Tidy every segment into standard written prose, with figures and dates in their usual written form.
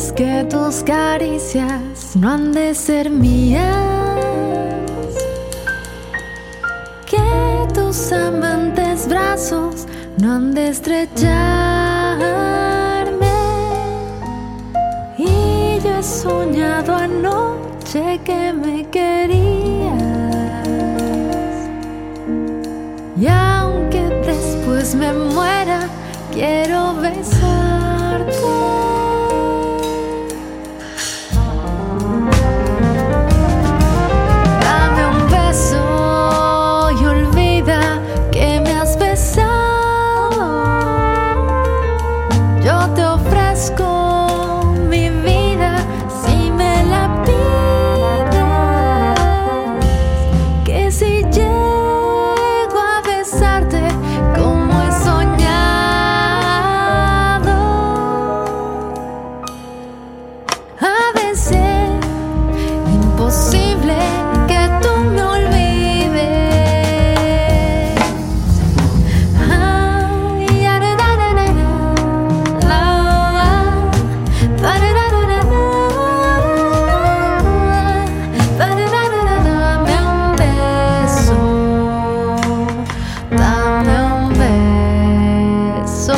Es que tus caricias no han de ser mías, que tus amantes brazos no han de estrecharme. Y yo he soñado anoche que me querías, y aunque después me muera, quiero besarte. Dame un beso y olvida que me has besado. Yo te ofrezco mi vida si me la pides, que si llego a besarte como he soñado, ha de ser imposible que tú me olvides. Ay, dame un beso, dame un beso.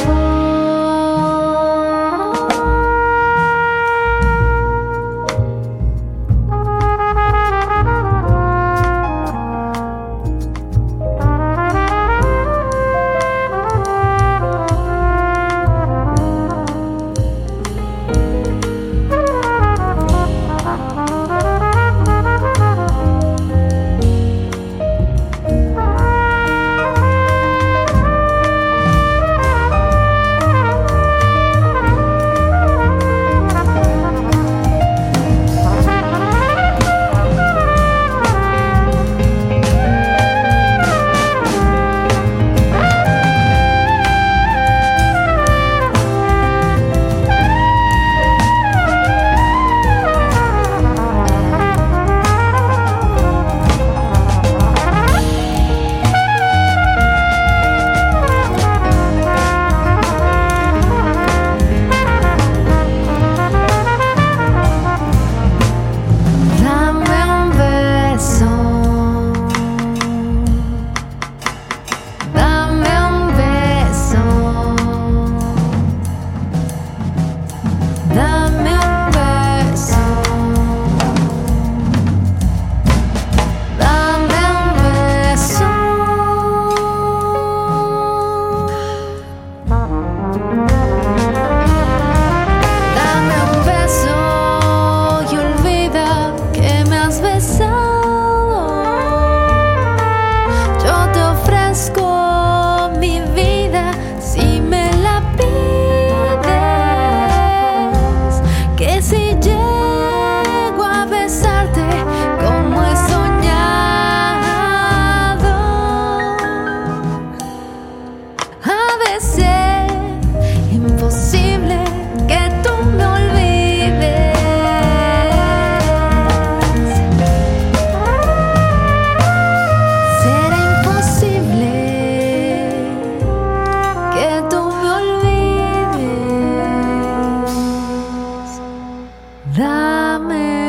Imposible que tú me olvides. Será imposible que tú me olvides. Dame